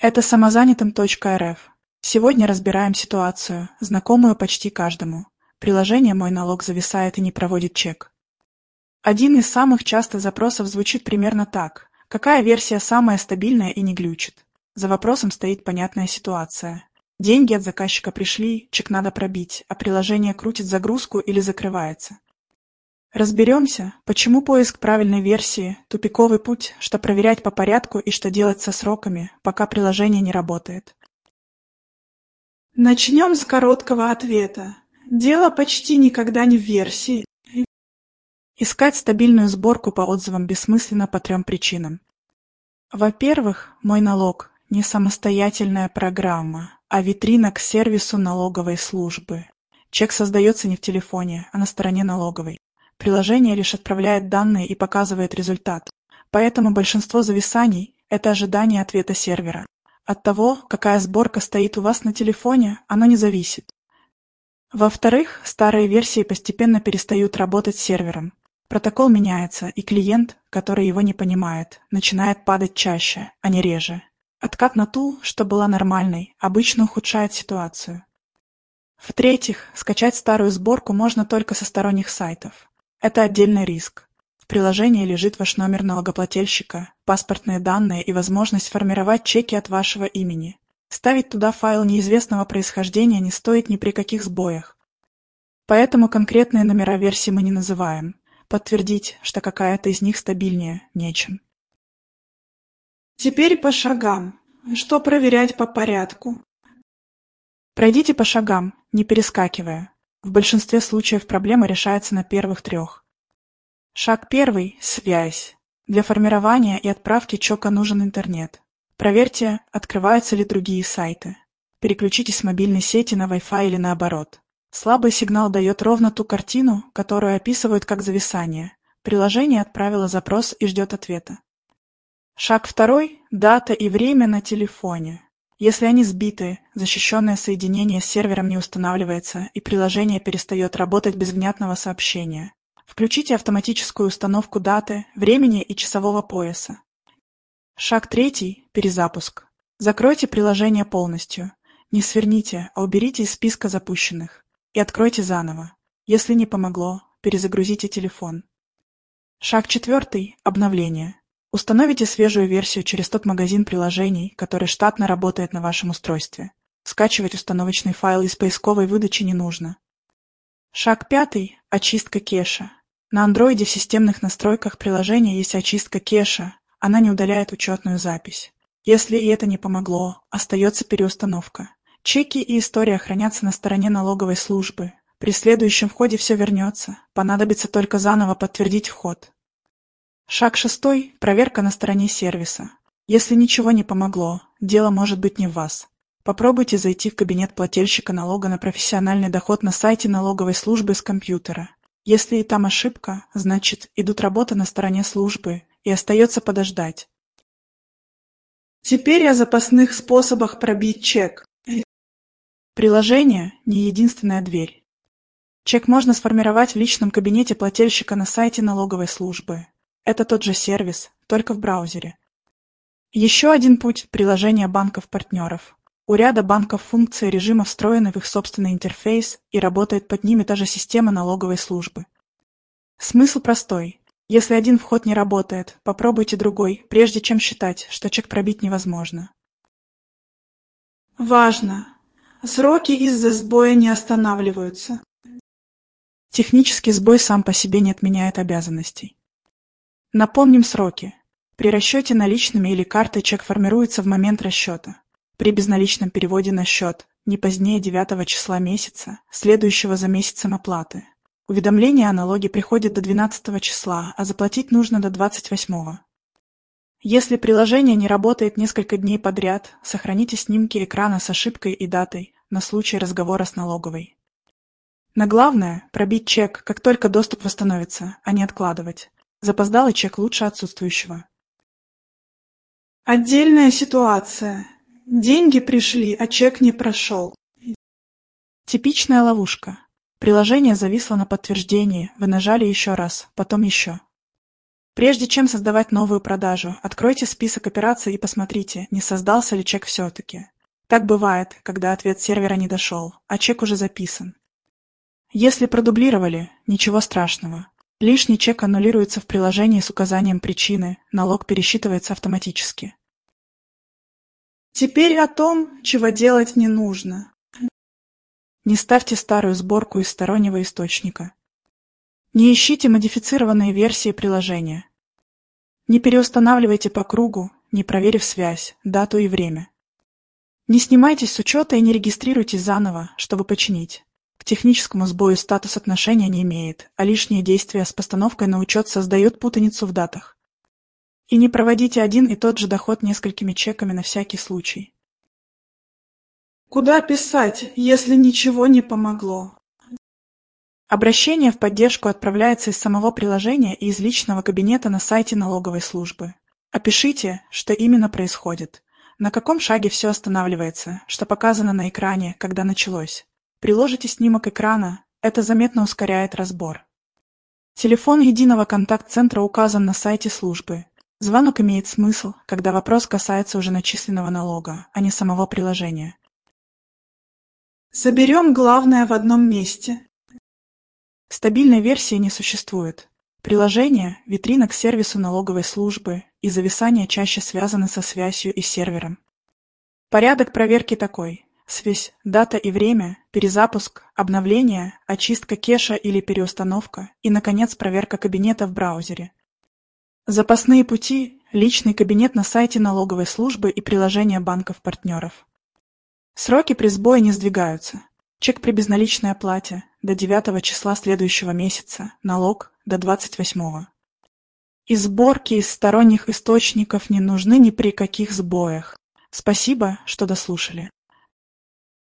Это самозанятым.рф. Сегодня разбираем ситуацию, знакомую почти каждому. Приложение «Мой налог» зависает и не проводит чек. Один из самых частых запросов звучит примерно так. Какая версия самая стабильная и не глючит? За вопросом стоит понятная ситуация. Деньги от заказчика пришли, чек надо пробить, а приложение крутит загрузку или закрывается. Разберемся, почему поиск правильной версии – тупиковый путь, что проверять по порядку и что делать со сроками, пока приложение не работает. Начнем с короткого ответа. Дело почти никогда не в версии. Искать стабильную сборку по отзывам бессмысленно по 3 причинам. Во-первых, «Мой налог» – не самостоятельная программа, а витрина к сервису налоговой службы. Чек создается не в телефоне, а на стороне налоговой. Приложение лишь отправляет данные и показывает результат. Поэтому большинство зависаний – это ожидание ответа сервера. От того, какая сборка стоит у вас на телефоне, оно не зависит. Во-вторых, старые версии постепенно перестают работать с сервером. Протокол меняется, и клиент, который его не понимает, начинает падать чаще, а не реже. Откат на ту, что была нормальной, обычно ухудшает ситуацию. В-третьих, скачать старую сборку можно только со сторонних сайтов. Это отдельный риск. В приложении лежит ваш номер налогоплательщика, паспортные данные и возможность формировать чеки от вашего имени. Ставить туда файл неизвестного происхождения не стоит ни при каких сбоях. Поэтому конкретные номера версий мы не называем. Подтвердить, что какая-то из них стабильнее, нечем. Теперь по шагам. Что проверять по порядку? Пройдите по шагам, не перескакивая. В большинстве случаев проблема решается на первых 3. Шаг 1 – связь. Для формирования и отправки чека нужен интернет. Проверьте, открываются ли другие сайты. Переключитесь с мобильной сети на Wi-Fi или наоборот. Слабый сигнал дает ровно ту картину, которую описывают как зависание. Приложение отправило запрос и ждет ответа. Шаг 2 – дата и время на телефоне. Если они сбиты, защищенное соединение с сервером не устанавливается и приложение перестает работать без внятного сообщения. Включите автоматическую установку даты, времени и часового пояса. Шаг 3 – перезапуск. Закройте приложение полностью. Не сверните, а уберите из списка запущенных. И откройте заново. Если не помогло, перезагрузите телефон. Шаг 4 – обновление. Установите свежую версию через тот магазин приложений, который штатно работает на вашем устройстве. Скачивать установочный файл из поисковой выдачи не нужно. Шаг 5 – очистка кэша. На Android в системных настройках приложения есть очистка кэша, она не удаляет учетную запись. Если и это не помогло, остается переустановка. Чеки и история хранятся на стороне налоговой службы. При следующем входе все вернется, понадобится только заново подтвердить вход. Шаг 6 – проверка на стороне сервиса. Если ничего не помогло, дело может быть не в вас. Попробуйте зайти в кабинет плательщика налога на профессиональный доход на сайте налоговой службы с компьютера. Если и там ошибка, значит, идут работы на стороне службы, и остается подождать. Теперь о запасных способах пробить чек. Приложение – не единственная дверь. Чек можно сформировать в личном кабинете плательщика на сайте налоговой службы. Это тот же сервис, только в браузере. Еще один путь – приложение банков-партнеров. У ряда банков функции режима встроены в их собственный интерфейс и работает под ними та же система налоговой службы. Смысл простой. Если один вход не работает, попробуйте другой, прежде чем считать, что чек пробить невозможно. Важно! Сроки из-за сбоя не останавливаются. Технический сбой сам по себе не отменяет обязанностей. Напомним сроки. При расчете наличными или картой чек формируется в момент расчета. При безналичном переводе на счет не позднее 9 числа месяца, следующего за месяцем оплаты. Уведомление о налоге приходит до 12 числа, а заплатить нужно до 28. Если приложение не работает несколько дней подряд, сохраните снимки экрана с ошибкой и датой на случай разговора с налоговой. Но главное – пробить чек, как только доступ восстановится, а не откладывать. Запоздалый чек лучше отсутствующего. Отдельная ситуация. Деньги пришли, а чек не прошел. Типичная ловушка. Приложение зависло на подтверждении, вы нажали еще раз, потом еще. Прежде чем создавать новую продажу, откройте список операций и посмотрите, не создался ли чек все-таки. Так бывает, когда ответ сервера не дошел, а чек уже записан. Если продублировали, ничего страшного. Лишний чек аннулируется в приложении с указанием причины, налог пересчитывается автоматически. Теперь о том, чего делать не нужно. Не ставьте старую сборку из стороннего источника. Не ищите модифицированные версии приложения. Не переустанавливайте по кругу, не проверив связь, дату и время. Не снимайтесь с учета и не регистрируйтесь заново, чтобы починить. К техническому сбою статус отношения не имеет, а лишние действия с постановкой на учет создают путаницу в датах. И не проводите один и тот же доход несколькими чеками на всякий случай. Куда писать, если ничего не помогло? Обращение в поддержку отправляется из самого приложения и из личного кабинета на сайте налоговой службы. Опишите, что именно происходит, на каком шаге все останавливается, что показано на экране, когда началось. Приложите снимок экрана, это заметно ускоряет разбор. Телефон единого контакт-центра указан на сайте службы. Звонок имеет смысл, когда вопрос касается уже начисленного налога, а не самого приложения. Соберем главное в одном месте. Стабильной версии не существует. Приложение, витрина к сервису налоговой службы и зависание чаще связаны со связью и сервером. Порядок проверки такой: связь, дата и время, перезапуск, обновление, очистка кеша или переустановка и, наконец, проверка кабинета в браузере. Запасные пути – личный кабинет на сайте налоговой службы и приложение банков-партнеров. Сроки при сбое не сдвигаются. Чек при безналичной оплате – до 9 числа следующего месяца, налог – до 28-го. И сборки из сторонних источников не нужны ни при каких сбоях. Спасибо, что дослушали.